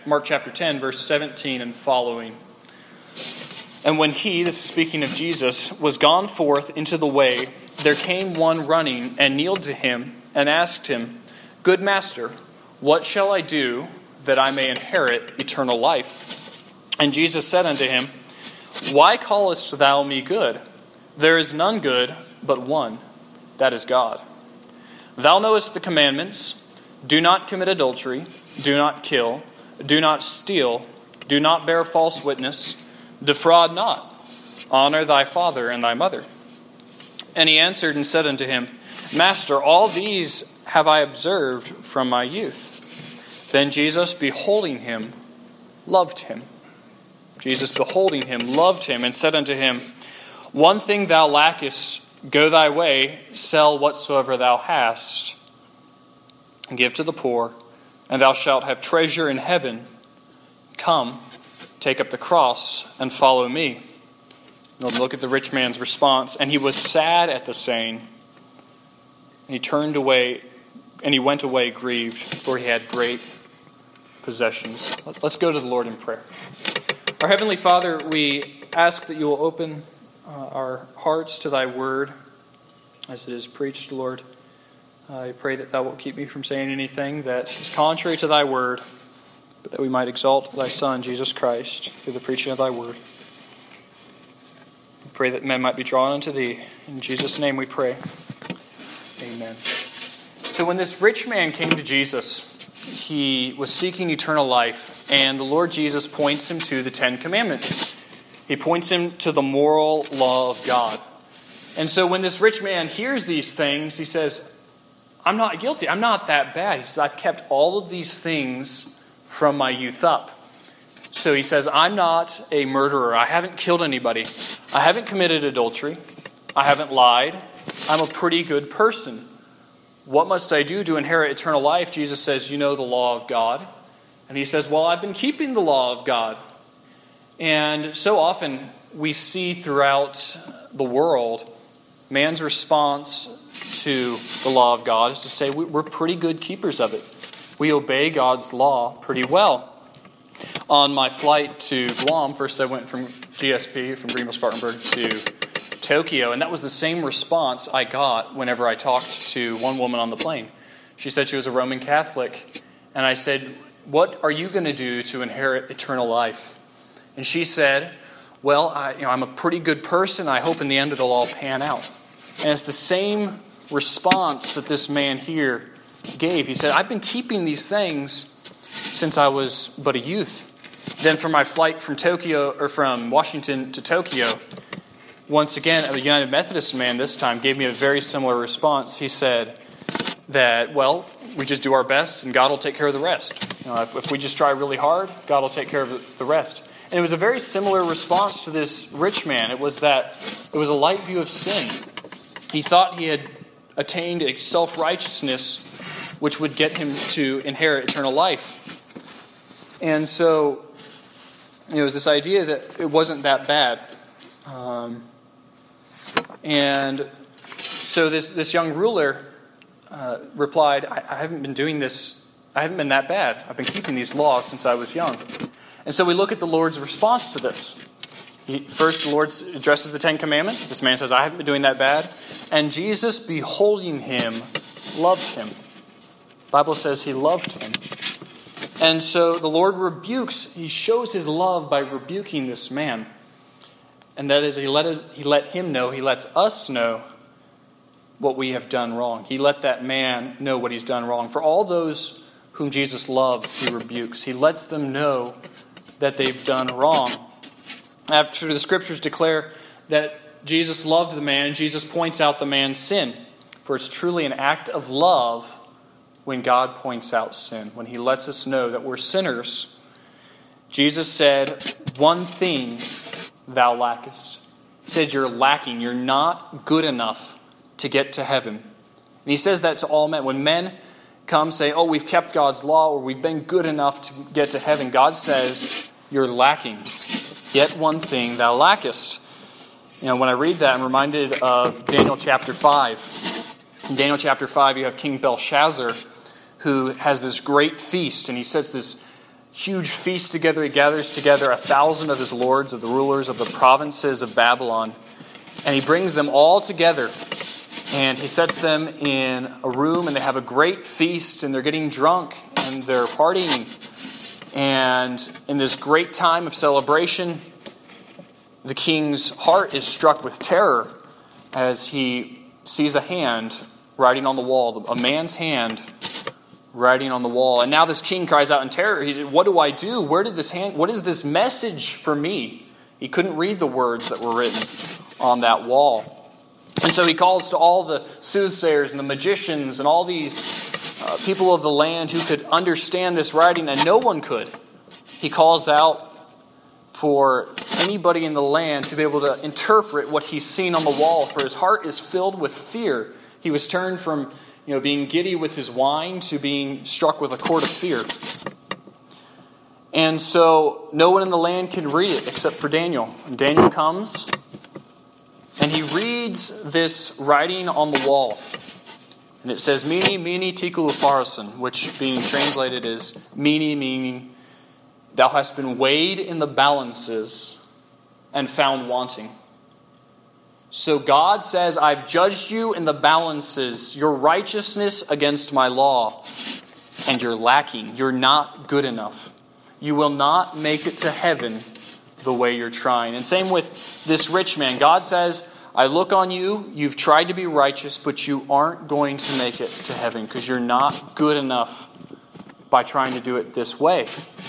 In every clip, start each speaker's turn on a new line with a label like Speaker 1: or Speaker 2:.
Speaker 1: Mark chapter 10, verse 17 and following. And when he, this is speaking of Jesus, was gone forth into the way, there came one running and kneeled to him and asked him, Good master, what shall I do that I may inherit eternal life? And Jesus said unto him, Why callest thou me good? There is none good but one, that is God. Thou knowest the commandments, do not commit adultery, do not kill, do not steal, do not bear false witness, defraud not, honor thy father and thy mother. And he answered and said unto him, Master, all these have I observed from my youth. Then Jesus, beholding him, loved him. Jesus, beholding him, loved him, and said unto him, One thing thou lackest, go thy way, sell whatsoever thou hast, and give to the poor, and thou shalt have treasure in heaven. Come, take up the cross, and follow me. And look at the rich man's response. And he was sad at the saying, and he turned away, and he went away grieved, for he had great possessions. Let's go to the Lord in prayer. Our Heavenly Father, we ask that you will open our hearts to thy word as it is preached, Lord. I pray that thou wilt keep me from saying anything that is contrary to thy word, but that we might exalt thy Son, Jesus Christ, through the preaching of thy word. We pray that men might be drawn unto thee. In Jesus' name we pray. Amen. So when this rich man came to Jesus, he was seeking eternal life, and the Lord Jesus points him to the Ten Commandments. He points him to the moral law of God. And so when this rich man hears these things, he says, I'm not guilty. I'm not that bad. He says, I've kept all of these things from my youth up. So he says, I'm not a murderer. I haven't killed anybody. I haven't committed adultery. I haven't lied. I'm a pretty good person. What must I do to inherit eternal life? Jesus says, you know the law of God. And he says, well, I've been keeping the law of God. And so often we see throughout the world, man's response to the law of God is to say we're pretty good keepers of it. We obey God's law pretty well. On my flight to Guam, first I went from GSP, from Greenville Spartanburg, to Tokyo, and that was the same response I got whenever I talked to one woman on the plane. She said she was a Roman Catholic, and I said, what are you going to do to inherit eternal life? And she said, well, I'm a pretty good person. I hope in the end it'll all pan out. And it's the same response that this man here gave. He said, I've been keeping these things since I was but a youth. Then for my flight from Washington to Tokyo, once again, a United Methodist man this time gave me a very similar response. He said that, well, we just do our best and God will take care of the rest. If we just try really hard, God will take care of the rest. And it was a very similar response to this rich man. It was a light view of sin. He thought he had attained a self-righteousness which would get him to inherit eternal life. And so, it was this idea that it wasn't that bad. And so this young ruler replied, I haven't been doing this, I haven't been that bad. I've been keeping these laws since I was young. And so we look at the Lord's response to this. First, the Lord addresses the Ten Commandments. This man says, I haven't been doing that bad. And Jesus, beholding him, loved him. The Bible says he loved him. And so the Lord rebukes, he shows his love by rebuking this man. And that is, he let him know, he lets us know what we have done wrong. He let that man know what he's done wrong. For all those whom Jesus loves, he rebukes. He lets them know that they've done wrong. After the Scriptures declare that Jesus loved the man, Jesus points out the man's sin. For it's truly an act of love when God points out sin, when he lets us know that we're sinners. Jesus said, one thing thou lackest. He said, you're lacking. You're not good enough to get to heaven. And he says that to all men. When men come say, oh, we've kept God's law, or we've been good enough to get to heaven, God says, you're lacking. Yet one thing thou lackest. When I read that, I'm reminded of Daniel chapter 5. In Daniel chapter 5, you have King Belshazzar, who has this great feast, and he sets this huge feast together. He gathers together 1,000 of his lords, of the rulers of the provinces of Babylon. And he brings them all together. And he sets them in a room, and they have a great feast, and they're getting drunk, and they're partying. And in this great time of celebration, the king's heart is struck with terror as he sees a hand writing on the wall, a man's hand writing on the wall. And now this king cries out in terror. He said, "What do I do? What is this message for me?" He couldn't read the words that were written on that wall. And so he calls to all the soothsayers and the magicians and all these people of the land who could understand this writing, and no one could. He calls out for anybody in the land to be able to interpret what he's seen on the wall, for his heart is filled with fear. He was turned from being giddy with his wine to being struck with a cord of fear. And so no one in the land can read it except for Daniel. And Daniel comes and he reads this writing on the wall. And it says, "Mene, mene, tekel upharsin," which being translated is "Mene, meaning thou hast been weighed in the balances and found wanting." So God says, "I've judged you in the balances, your righteousness against my law, and you're lacking. You're not good enough. You will not make it to heaven the way you're trying." And same with this rich man. God says, "I look on you, you've tried to be righteous, but you aren't going to make it to heaven because you're not good enough by trying to do it this way."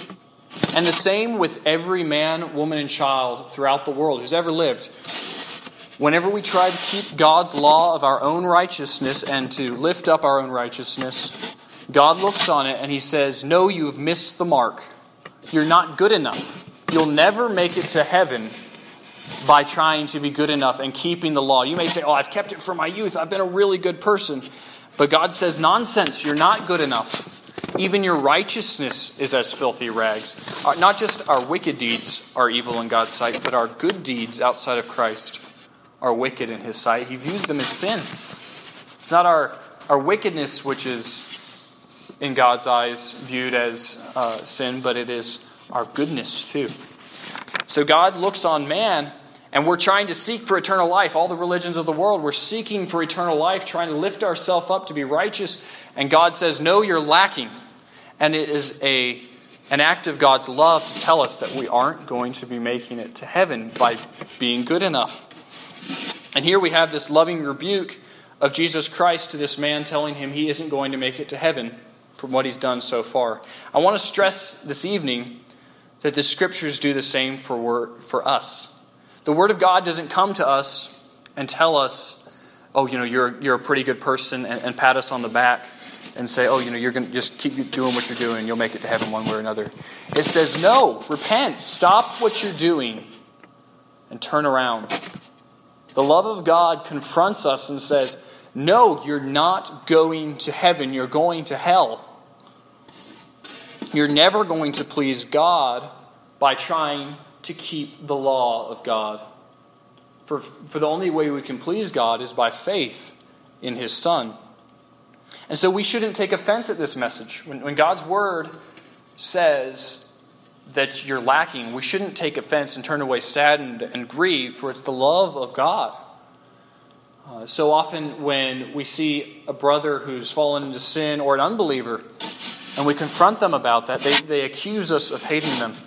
Speaker 1: And the same with every man, woman, and child throughout the world who's ever lived. Whenever we try to keep God's law of our own righteousness and to lift up our own righteousness, God looks on it and he says, "No, you've missed the mark. You're not good enough. You'll never make it to heaven by trying to be good enough and keeping the law." You may say, "Oh, I've kept it from my youth. I've been a really good person." But God says, "Nonsense. You're not good enough. Even your righteousness is as filthy rags." Not just our wicked deeds are evil in God's sight, but our good deeds outside of Christ are wicked in his sight. He views them as sin. It's not our wickedness which is in God's eyes viewed as sin, but it is our goodness too. So God looks on man, and we're trying to seek for eternal life. All the religions of the world, we're seeking for eternal life, trying to lift ourselves up to be righteous. And God says, "No, you're lacking." And it is an act of God's love to tell us that we aren't going to be making it to heaven by being good enough. And here we have this loving rebuke of Jesus Christ to this man, telling him he isn't going to make it to heaven from what he's done so far. I want to stress this evening that the Scriptures do the same for us. The Word of God doesn't come to us and tell us, "Oh, you're a pretty good person," and pat us on the back and say, "Oh, you're going to just keep doing what you're doing. You'll make it to heaven one way or another." It says, "No, repent, stop what you're doing, and turn around." The love of God confronts us and says, "No, you're not going to heaven. You're going to hell. You're never going to please God by trying to keep the law of God. For the only way we can please God is by faith in His Son." And so we shouldn't take offense at this message. When God's Word says that you're lacking, we shouldn't take offense and turn away saddened and grieved, for it's the love of God. So often when we see a brother who's fallen into sin or an unbeliever, and we confront them about that, they accuse us of hating them.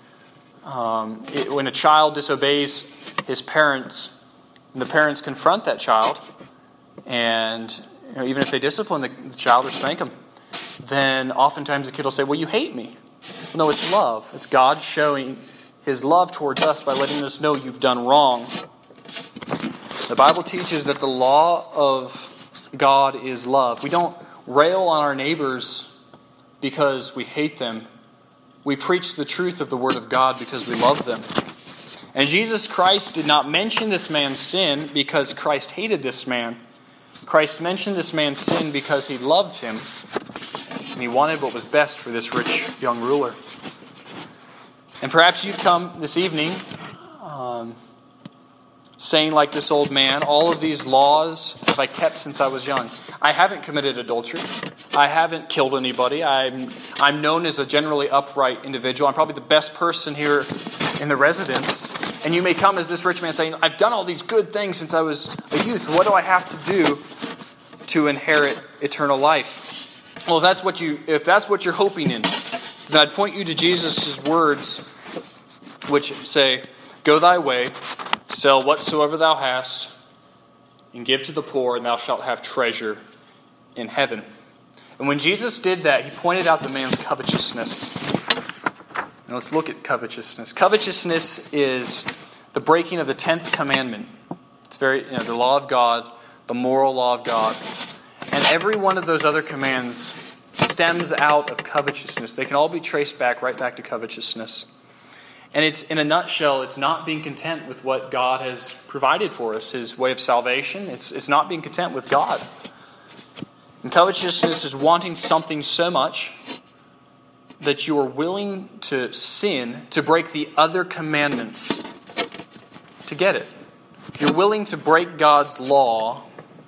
Speaker 1: When a child disobeys his parents, and the parents confront that child, and even if they discipline the child or spank him, then oftentimes the kid will say, "Well, you hate me." No, it's love. It's God showing His love towards us by letting us know you've done wrong. The Bible teaches that the law of God is love. We don't rail on our neighbors because we hate them. We preach the truth of the Word of God because we love them. And Jesus Christ did not mention this man's sin because Christ hated this man. Christ mentioned this man's sin because He loved him, and He wanted what was best for this rich young ruler. And perhaps you've come this evening saying like this old man, all of these laws have I kept since I was young. I haven't committed adultery. I haven't killed anybody. I'm known as a generally upright individual. I'm probably the best person here in the residence. And you may come as this rich man saying, I've done all these good things since I was a youth. What do I have to do to inherit eternal life? Well, if that's what you're hoping in, then I'd point you to Jesus' words, which say, go thy way, sell whatsoever thou hast, and give to the poor, and thou shalt have treasure in heaven. And when Jesus did that, he pointed out the man's covetousness. Now let's look at covetousness. Covetousness is the breaking of the 10th commandment. It's the law of God, the moral law of God. And every one of those other commands stems out of covetousness. They can all be traced right back to covetousness. And it's, in a nutshell, it's not being content with what God has provided for us, His way of salvation. It's not being content with God. And covetousness is wanting something so much that you are willing to sin, to break the other commandments to get it. You're willing to break God's law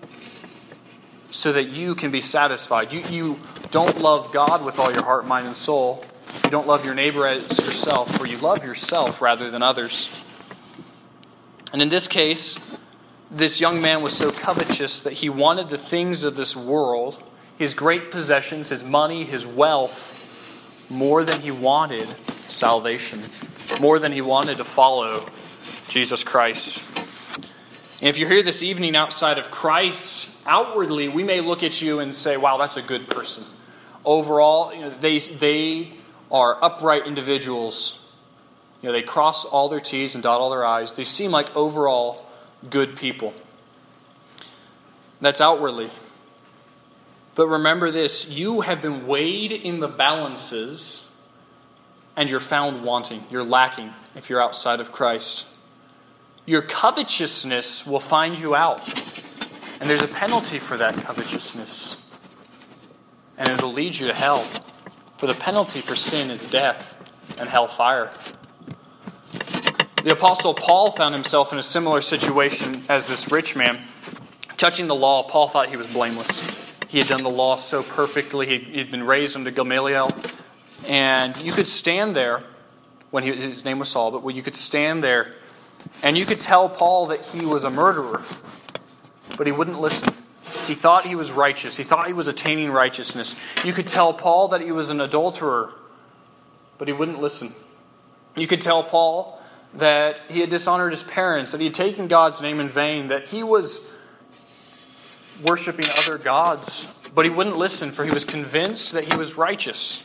Speaker 1: so that you can be satisfied. You don't love God with all your heart, mind, and soul. You don't love your neighbor as yourself, or you love yourself rather than others. And in this case, this young man was so covetous that he wanted the things of this world, his great possessions, his money, his wealth, more than he wanted salvation, more than he wanted to follow Jesus Christ. And if you're here this evening outside of Christ, outwardly, we may look at you and say, wow, that's a good person. Overall, they are upright individuals. They cross all their T's and dot all their I's. They seem like overall good people. That's outwardly. But remember this, you have been weighed in the balances and you're found wanting. You're lacking if you're outside of Christ. Your covetousness will find you out. And there's a penalty for that covetousness. And it'll lead you to hell. For the penalty for sin is death and hellfire. The Apostle Paul found himself in a similar situation as this rich man. Touching the law, Paul thought he was blameless. He had done the law so perfectly. He'd been raised under Gamaliel. And you could stand there, his name was Saul, but you could stand there and you could tell Paul that he was a murderer. But he wouldn't listen. He thought he was righteous. He thought he was attaining righteousness. You could tell Paul that he was an adulterer, but he wouldn't listen. You could tell Paul that he had dishonored his parents, that he had taken God's name in vain, that he was worshiping other gods, but he wouldn't listen, for he was convinced that he was righteous.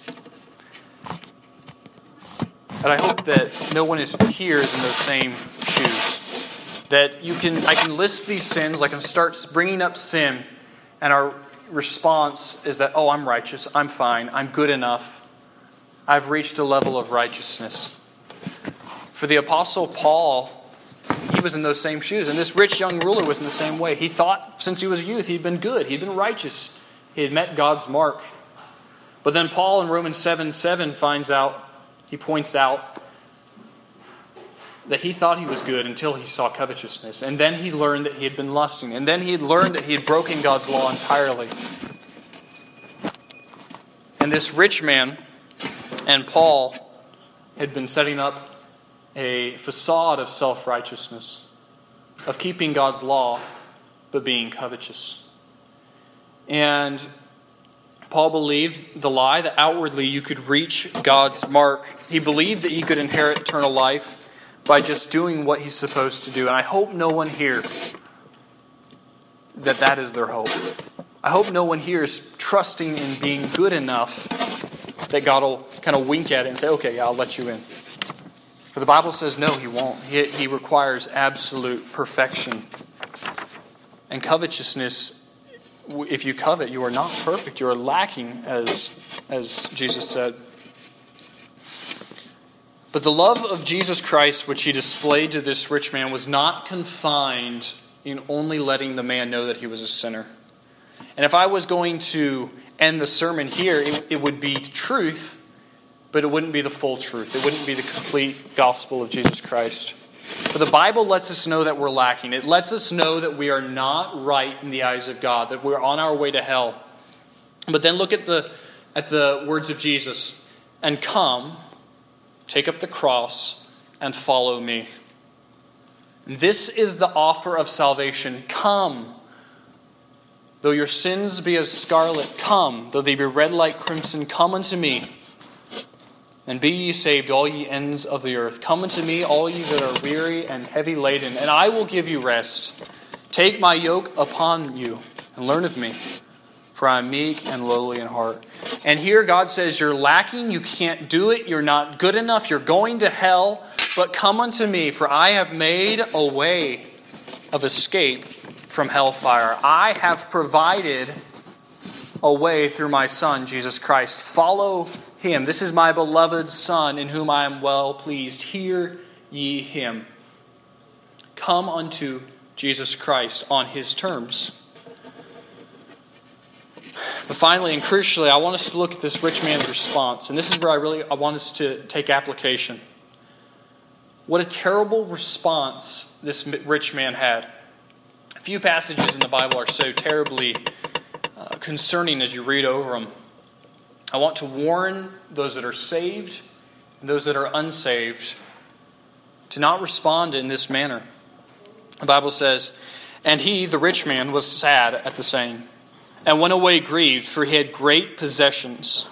Speaker 1: And I hope that no one here is in those same shoes. That I can list these sins, I can start bringing up sin, and our response is that, oh, I'm righteous, I'm fine, I'm good enough, I've reached a level of righteousness. For the Apostle Paul, he was in those same shoes. And this rich young ruler was in the same way. He thought since he was a youth he'd been good, he'd been righteous, he had met God's mark. But then Paul in Romans 7:7 he points out that he thought he was good until he saw covetousness. And then he learned that he had been lusting. And then he had learned that he had broken God's law entirely. And this rich man and Paul had been setting up a facade of self-righteousness, of keeping God's law, but being covetous. And Paul believed the lie that outwardly you could reach God's mark. He believed that he could inherit eternal life by just doing what he's supposed to do. And I hope no one here that is their hope. I hope no one here is trusting in being good enough that God will kind of wink at it and say, okay, I'll let you in. For the Bible says, no, he won't. He requires absolute perfection. And covetousness, if you covet, you are not perfect. You are lacking, as Jesus said. But the love of Jesus Christ, which he displayed to this rich man, was not confined in only letting the man know that he was a sinner. And if I was going to end the sermon here, it would be truth, but it wouldn't be the full truth. It wouldn't be the complete gospel of Jesus Christ. But the Bible lets us know that we're lacking. It lets us know that we are not right in the eyes of God, that we're on our way to hell. But then look at the words of Jesus. And come, take up the cross, and follow me. This is the offer of salvation. Come. Though your sins be as scarlet, come. Though they be red like crimson, come unto me. And be ye saved, all ye ends of the earth. Come unto me, all ye that are weary and heavy laden, and I will give you rest. Take my yoke upon you, and learn of me, for I am meek and lowly in heart. And here God says, you're lacking, you can't do it, you're not good enough, you're going to hell, but come unto me, for I have made a way of escape from hellfire. I have provided a way through my Son, Jesus Christ. Follow him. This is my beloved Son, in whom I am well pleased. Hear ye him. Come unto Jesus Christ on his terms. But finally and crucially, I want us to look at this rich man's response. And this is where I want us to take application. What a terrible response this rich man had. A few passages in the Bible are so terribly concerning as you read over them. I want to warn those that are saved and those that are unsaved to not respond in this manner. The Bible says, and he, the rich man, was sad at the saying, and went away grieved, for he had great possessions.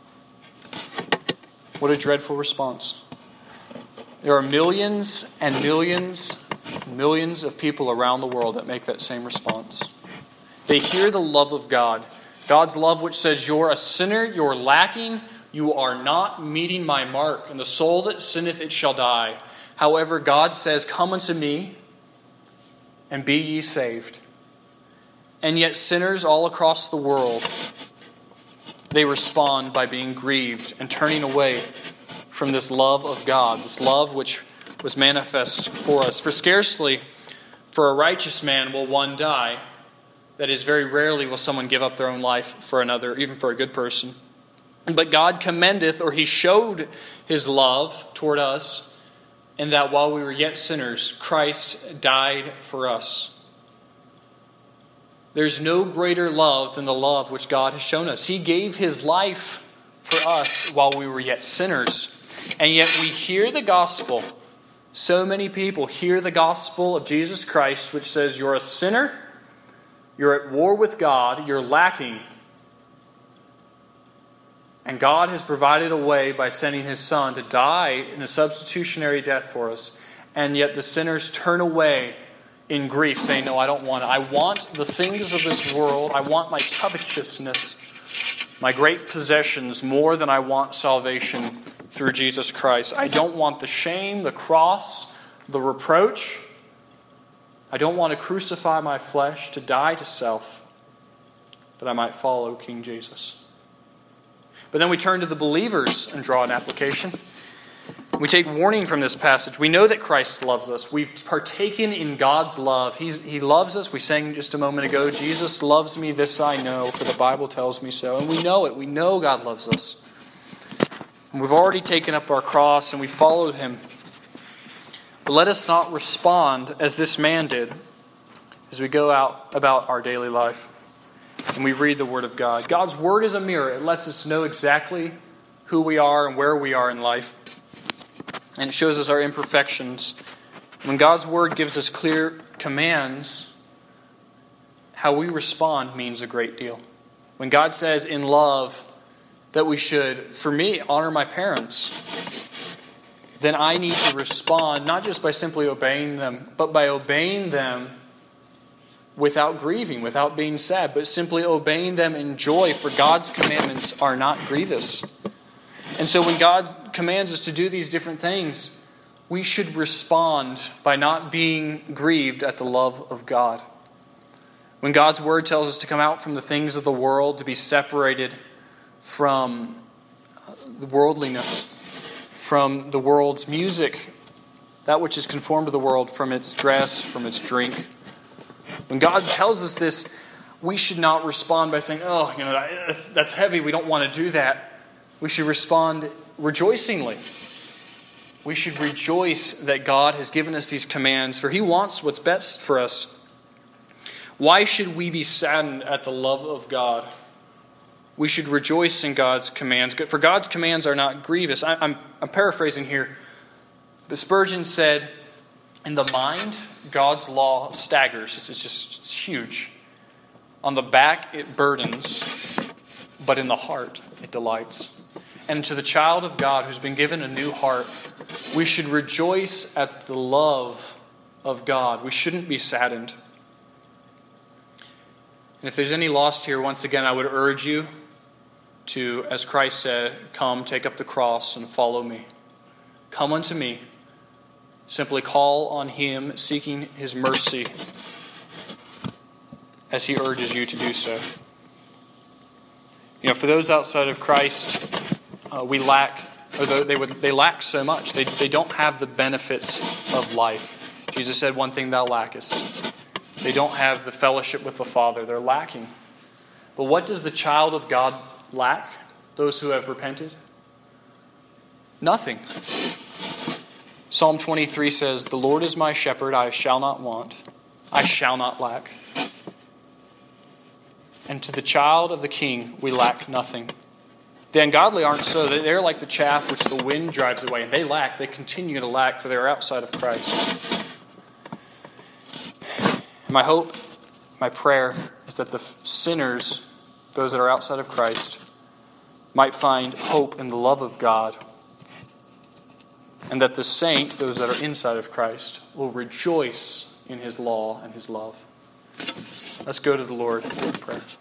Speaker 1: What a dreadful response. There are millions and millions and millions of people around the world that make that same response. They hear the love of God. God's love which says, you're a sinner, you're lacking, you are not meeting my mark, and the soul that sinneth it shall die. However, God says, come unto me, and be ye saved. And yet sinners all across the world, they respond by being grieved and turning away from this love of God, this love which was manifest for us. For scarcely for a righteous man will one die. That is, very rarely will someone give up their own life for another, even for a good person. But God commendeth, or he showed his love toward us, in that while we were yet sinners, Christ died for us. There's no greater love than the love which God has shown us. He gave his life for us while we were yet sinners. And yet we hear the gospel. So many people hear the gospel of Jesus Christ, which says you're a sinner, you're at war with God, you're lacking. And God has provided a way by sending his Son to die in a substitutionary death for us. And yet the sinners turn away in grief, saying, no, I don't want it. I want the things of this world. I want my covetousness, my great possessions, more than I want salvation through Jesus Christ. I don't want the shame, the cross, the reproach. I don't want to crucify my flesh, to die to self, that I might follow King Jesus. But then we turn to the believers and draw an application. We take warning from this passage. We know that Christ loves us. We've partaken in God's love. He loves us. We sang just a moment ago, Jesus loves me, this I know, for the Bible tells me so. And we know it. We know God loves us. And we've already taken up our cross and we followed him. But let us not respond as this man did as we go out about our daily life and we read the Word of God. God's Word is a mirror. It lets us know exactly who we are and where we are in life. And it shows us our imperfections. When God's Word gives us clear commands, how we respond means a great deal. When God says in love that we should, for me, honor my parents, then I need to respond not just by simply obeying them, but by obeying them without grieving, without being sad, but simply obeying them in joy, for God's commandments are not grievous. And so when God commands us to do these different things, we should respond by not being grieved at the love of God. When God's Word tells us to come out from the things of the world, to be separated from the worldliness, from the world's music, that which is conformed to the world, from its dress, from its drink. When God tells us this, we should not respond by saying, oh, that's heavy, we don't want to do that. We should respond rejoicingly. We should rejoice that God has given us these commands, for He wants what's best for us. Why should we be saddened at the love of God? We should rejoice in God's commands, for God's commands are not grievous. I'm paraphrasing here. But Spurgeon said, in the mind, God's law staggers. It's huge. On the back, it burdens, but in the heart, it delights. And to the child of God who's been given a new heart, we should rejoice at the love of God. We shouldn't be saddened. And if there's any lost here, once again, I would urge you to, as Christ said, come, take up the cross, and follow me. Come unto me. Simply call on Him, seeking His mercy as He urges you to do so. For those outside of Christ, we lack, or they lack so much. They don't have the benefits of life. Jesus said, one thing thou lackest. They don't have the fellowship with the Father. They're lacking. But what does the child of God lack? Those who have repented? Nothing. Psalm 23 says, the Lord is my shepherd, I shall not want. I shall not lack. And to the child of the King, we lack nothing. The ungodly aren't so. They're like the chaff which the wind drives away. And they lack. They continue to lack, for they are outside of Christ. My hope, my prayer, is that the sinners, those that are outside of Christ, might find hope in the love of God. And that the saint, those that are inside of Christ, will rejoice in His law and His love. Let's go to the Lord in prayer.